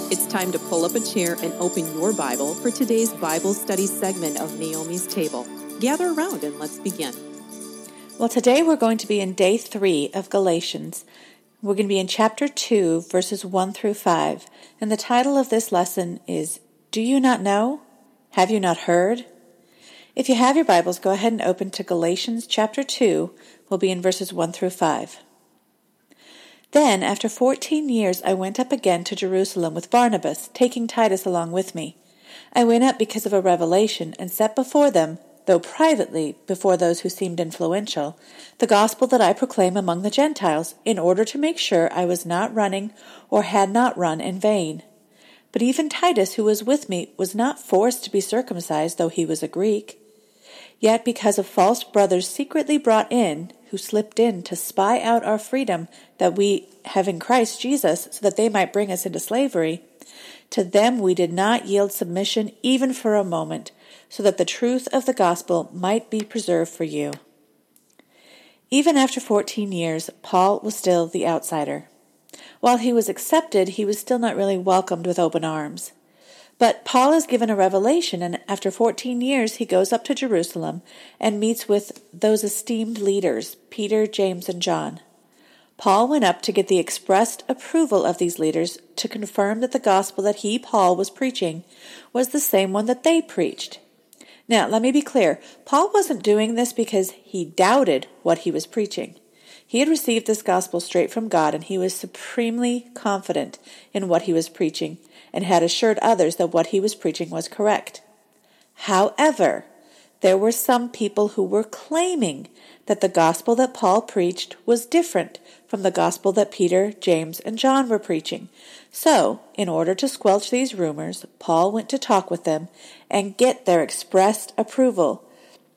It's time to pull up a chair and open your Bible for today's Bible study segment of Naomi's Table. Gather around and let's begin. Well, today we're going to be in day 3 of Galatians. We're going to be in chapter 2, verses 1 through 5. And the title of this lesson is, Do You Not Know? Have You Not Heard? If you have your Bibles, go ahead and open to Galatians chapter 2. We'll be in verses 1 through 5. Then, after 14 years, I went up again to Jerusalem with Barnabas, taking Titus along with me. I went up because of a revelation and set before them, though privately before those who seemed influential, the gospel that I proclaim among the Gentiles, in order to make sure I was not running or had not run in vain. But even Titus, who was with me, was not forced to be circumcised, though he was a Greek. Yet because of false brothers secretly brought in, who slipped in to spy out our freedom that we have in Christ Jesus, so that they might bring us into slavery, to them we did not yield submission even for a moment, so that the truth of the gospel might be preserved for you. Even after 14 years, Paul was still the outsider. While he was accepted, he was still not really welcomed with open arms. But Paul is given a revelation, and after 14 years he goes up to Jerusalem and meets with those esteemed leaders, Peter, James, and John. Paul went up to get the expressed approval of these leaders to confirm that the gospel that he, Paul, was preaching was the same one that they preached. Now, let me be clear. Paul wasn't doing this because he doubted what he was preaching. He had received this gospel straight from God, and he was supremely confident in what he was preaching and had assured others that what he was preaching was correct. However, there were some people who were claiming that the gospel that Paul preached was different from the gospel that Peter, James, and John were preaching. So, in order to squelch these rumors, Paul went to talk with them and get their expressed approval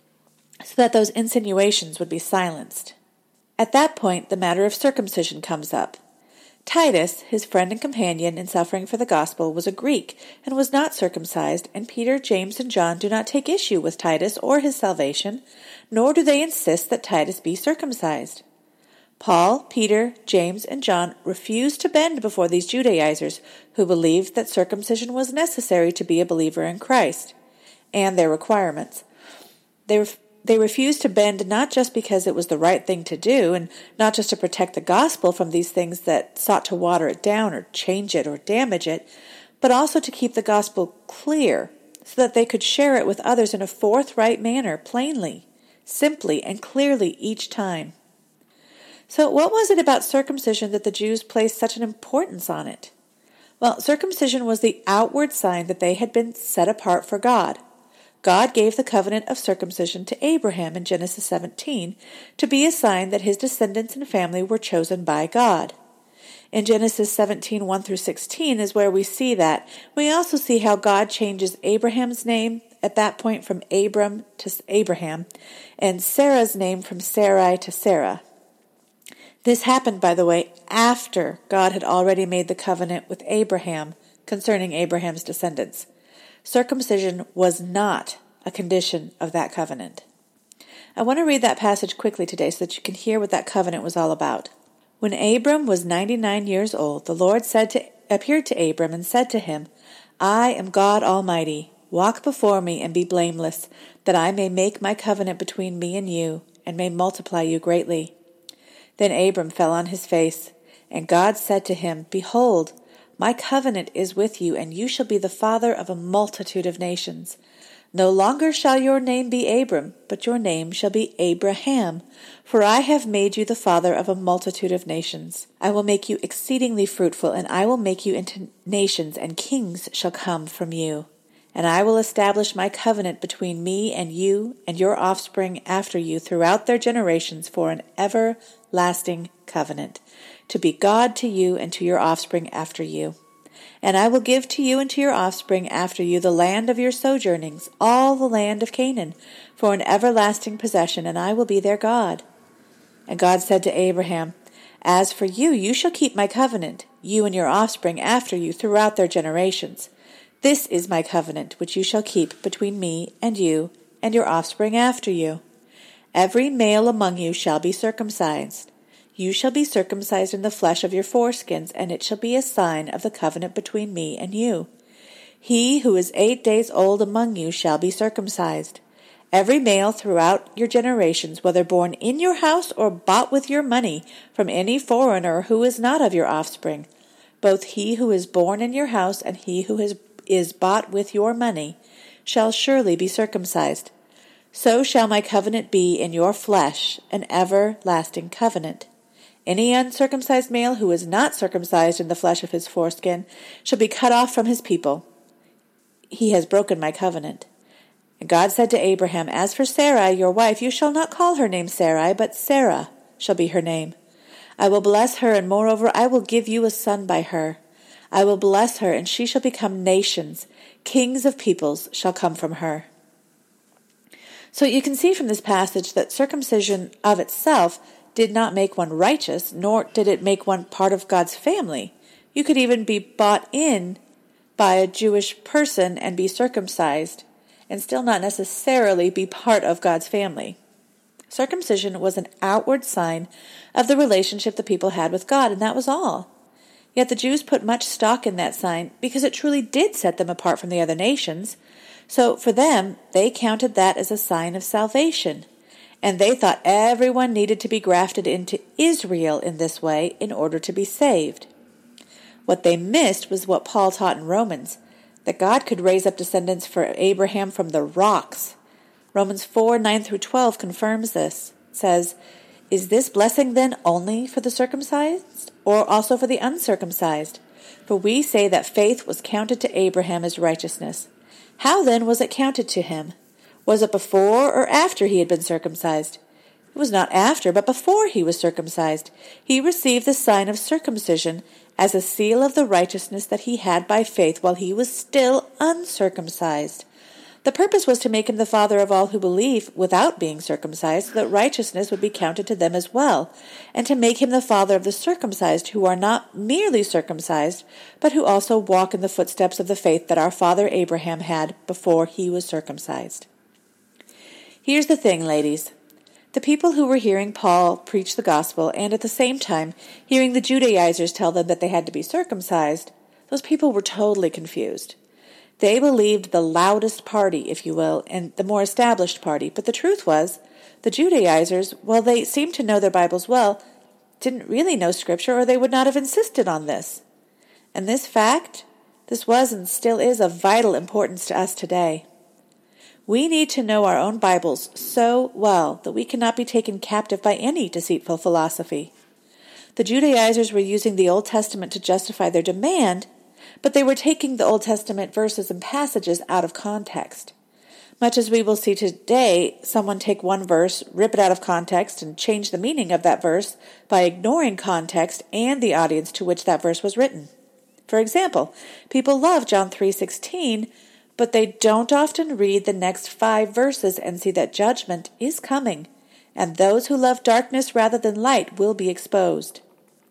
so that those insinuations would be silenced. At that point, the matter of circumcision comes up. Titus, his friend and companion in suffering for the gospel, was a Greek and was not circumcised, and Peter, James, and John do not take issue with Titus or his salvation, nor do they insist that Titus be circumcised. Paul, Peter, James, and John refused to bend before these Judaizers who believed that circumcision was necessary to be a believer in Christ and their requirements. They refused to bend not just because it was the right thing to do and not just to protect the gospel from these things that sought to water it down or change it or damage it, but also to keep the gospel clear so that they could share it with others in a forthright manner, plainly, simply, and clearly each time. So what was it about circumcision that the Jews placed such an importance on it? Well, circumcision was the outward sign that they had been set apart for God. God gave the covenant of circumcision to Abraham in Genesis 17 to be a sign that his descendants and family were chosen by God. In Genesis 17, 1 through 16 is where we see that. We also see how God changes Abraham's name at that point from Abram to Abraham, and Sarah's name from Sarai to Sarah. This happened, by the way, after God had already made the covenant with Abraham concerning Abraham's descendants. Circumcision was not a condition of that covenant. I want to read that passage quickly today so that you can hear what that covenant was all about. When Abram was 99 years old, the Lord appeared to Abram and said to him, I am God Almighty. Walk before me and be blameless, that I may make my covenant between me and you, and may multiply you greatly. Then Abram fell on his face, and God said to him, Behold, my covenant is with you, and you shall be the father of a multitude of nations. No longer shall your name be Abram, but your name shall be Abraham, for I have made you the father of a multitude of nations. I will make you exceedingly fruitful, and I will make you into nations, and kings shall come from you. And I will establish my covenant between me and you and your offspring after you throughout their generations for an everlasting covenant, to be God to you and to your offspring after you. And I will give to you and to your offspring after you the land of your sojournings, all the land of Canaan, for an everlasting possession, and I will be their God. And God said to Abraham, As for you, you shall keep my covenant, you and your offspring after you throughout their generations. This is my covenant which you shall keep between me and you and your offspring after you. Every male among you shall be circumcised. You shall be circumcised in the flesh of your foreskins, and it shall be a sign of the covenant between me and you. He who is 8 days old among you shall be circumcised. Every male throughout your generations, whether born in your house or bought with your money from any foreigner who is not of your offspring, both he who is born in your house and he who is bought with your money, shall surely be circumcised. So shall my covenant be in your flesh, an everlasting covenant. Any uncircumcised male who is not circumcised in the flesh of his foreskin shall be cut off from his people. He has broken my covenant. And God said to Abraham, As for Sarai, your wife, you shall not call her name Sarai, but Sarah shall be her name. I will bless her, and moreover I will give you a son by her. I will bless her, and she shall become nations. Kings of peoples shall come from her. So you can see from this passage that circumcision of itself did not make one righteous, nor did it make one part of God's family. You could even be bought in by a Jewish person and be circumcised, and still not necessarily be part of God's family. Circumcision was an outward sign of the relationship the people had with God, and that was all. Yet the Jews put much stock in that sign because it truly did set them apart from the other nations. So for them, they counted that as a sign of salvation, and they thought everyone needed to be grafted into Israel in this way in order to be saved. What they missed was what Paul taught in Romans, that God could raise up descendants for Abraham from the rocks. Romans 4:9-12 confirms this. It says, Is this blessing then only for the circumcised, or also for the uncircumcised? For we say that faith was counted to Abraham as righteousness. How then was it counted to him? Was it before or after he had been circumcised? It was not after, but before he was circumcised. He received the sign of circumcision as a seal of the righteousness that he had by faith while he was still uncircumcised. The purpose was to make him the father of all who believe without being circumcised, so that righteousness would be counted to them as well, and to make him the father of the circumcised, who are not merely circumcised, but who also walk in the footsteps of the faith that our father Abraham had before he was circumcised. Here's the thing, ladies. The people who were hearing Paul preach the gospel and at the same time hearing the Judaizers tell them that they had to be circumcised, those people were totally confused. They believed the loudest party, if you will, and the more established party. But the truth was, the Judaizers, while they seemed to know their Bibles well, didn't really know Scripture, or they would not have insisted on this. And this was and still is of vital importance to us today. We need to know our own Bibles so well that we cannot be taken captive by any deceitful philosophy. The Judaizers were using the Old Testament to justify their demand, but they were taking the Old Testament verses and passages out of context. Much as we will see today, someone take one verse, rip it out of context, and change the meaning of that verse by ignoring context and the audience to which that verse was written. For example, people love John 3:16, but they don't often read the next 5 verses and see that judgment is coming, and those who love darkness rather than light will be exposed.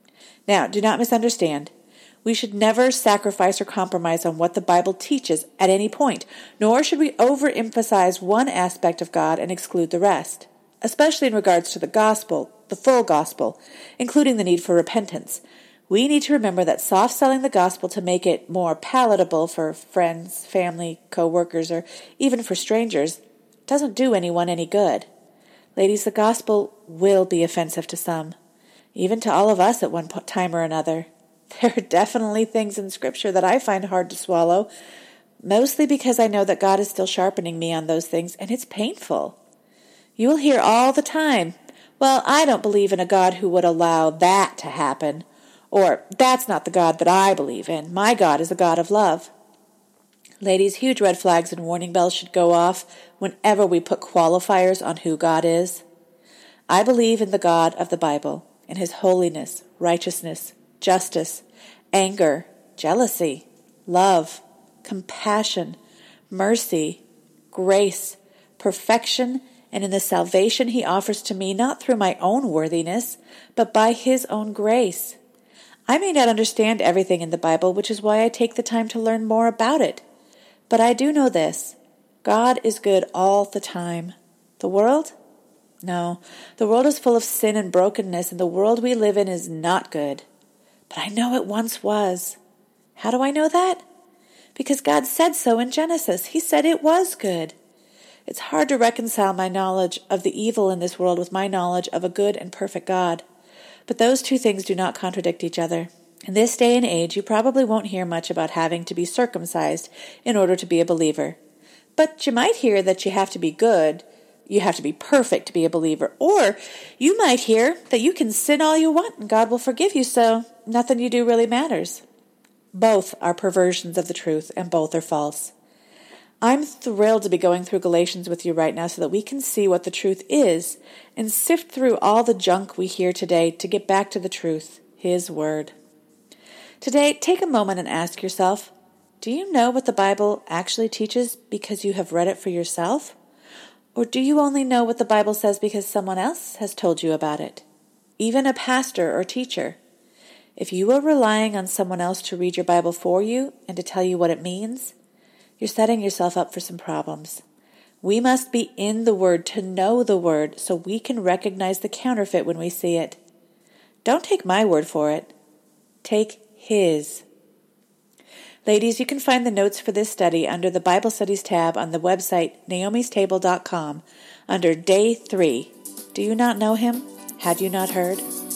Now, do not misunderstand. We should never sacrifice or compromise on what the Bible teaches at any point, nor should we overemphasize one aspect of God and exclude the rest, especially in regards to the gospel, the full gospel, including the need for repentance. We need to remember that soft-selling the gospel to make it more palatable for friends, family, co-workers, or even for strangers doesn't do anyone any good. Ladies, the gospel will be offensive to some, even to all of us at one time or another. There are definitely things in Scripture that I find hard to swallow, mostly because I know that God is still sharpening me on those things, and it's painful. You will hear all the time, well, I don't believe in a God who would allow that to happen, or that's not the God that I believe in. My God is a God of love. Ladies, huge red flags and warning bells should go off whenever we put qualifiers on who God is. I believe in the God of the Bible, in His holiness, righteousness, justice, anger, jealousy, love, compassion, mercy, grace, perfection, and in the salvation He offers to me not through my own worthiness, but by His own grace. I may not understand everything in the Bible, which is why I take the time to learn more about it. But I do know this: God is good all the time. The world? No, the world is full of sin and brokenness, and the world we live in is not good. But I know it once was. How do I know that? Because God said so in Genesis. He said it was good. It's hard to reconcile my knowledge of the evil in this world with my knowledge of a good and perfect God. But those two things do not contradict each other. In this day and age, you probably won't hear much about having to be circumcised in order to be a believer. But you might hear that you have to be good, you have to be perfect to be a believer. Or you might hear that you can sin all you want and God will forgive you, so nothing you do really matters. Both are perversions of the truth, and both are false. I'm thrilled to be going through Galatians with you right now so that we can see what the truth is and sift through all the junk we hear today to get back to the truth, His Word. Today, take a moment and ask yourself, do you know what the Bible actually teaches because you have read it for yourself? Or do you only know what the Bible says because someone else has told you about it? Even a pastor or teacher. If you are relying on someone else to read your Bible for you and to tell you what it means, you're setting yourself up for some problems. We must be in the Word to know the Word so we can recognize the counterfeit when we see it. Don't take my word for it. Take His. Ladies, you can find the notes for this study under the Bible Studies tab on the website naomistable.com under Day 3. Do you not know Him? Had you not heard?